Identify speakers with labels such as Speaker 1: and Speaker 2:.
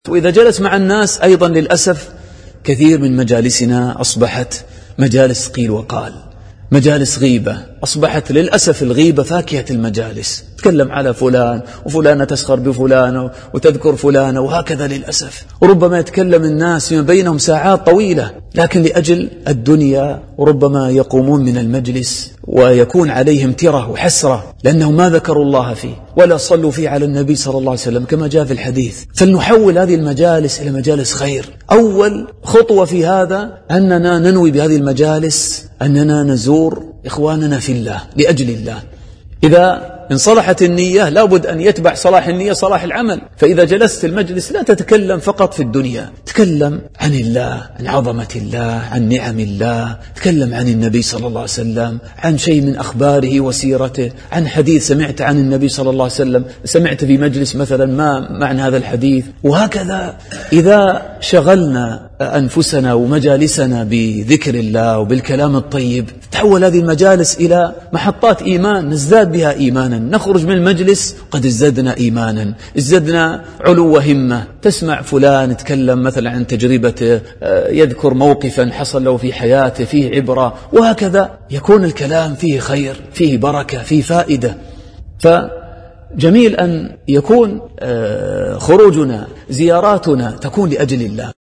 Speaker 1: وإذا جلس مع الناس أيضا للأسف كثير من مجالسنا أصبحت مجالس قيل وقال، مجالس غيبة، أصبحت للأسف الغيبة فاكهة المجالس، تكلم على فلان وفلانة تسخر بفلانة وتذكر فلانة وهكذا للأسف. وربما يتكلم الناس فيما بينهم ساعات طويلة، لكن لأجل الدنيا وربما يقومون من المجلس ويكون عليهم تره وحسرة لأنهم ما ذكروا الله فيه ولا صلوا فيه على النبي صلى الله عليه وسلم كما جاء في الحديث. فلنحول هذه المجالس إلى مجالس خير. أول خطوة في هذا أننا ننوي بهذه المجالس أننا نزور إخواننا في الله لأجل الله. إذا إن صلحت النية لابد أن يتبع صلاح النية صلاح العمل. فإذا جلست في المجلس لا تتكلم فقط في الدنيا، تكلم عن الله، عن عظمة الله، عن نعم الله، تكلم عن النبي صلى الله عليه وسلم، عن شيء من أخباره وسيرته، عن حديث سمعت عن النبي صلى الله عليه وسلم، سمعت في مجلس مثلا ما معنى هذا الحديث، وهكذا. إذا شغلنا أنفسنا ومجالسنا بذكر الله وبالكلام الطيب تحول هذه المجالس إلى محطات إيمان نزداد بها إيمانا، نخرج من المجلس قد ازددنا إيمانا، ازددنا علو همة. تسمع فلان يتكلم مثلا عن تجربته، يذكر موقفا حصل له في حياته فيه عبرة، وهكذا يكون الكلام فيه خير، فيه بركة، فيه فائدة. فجميل أن يكون خروجنا زياراتنا تكون لأجل الله.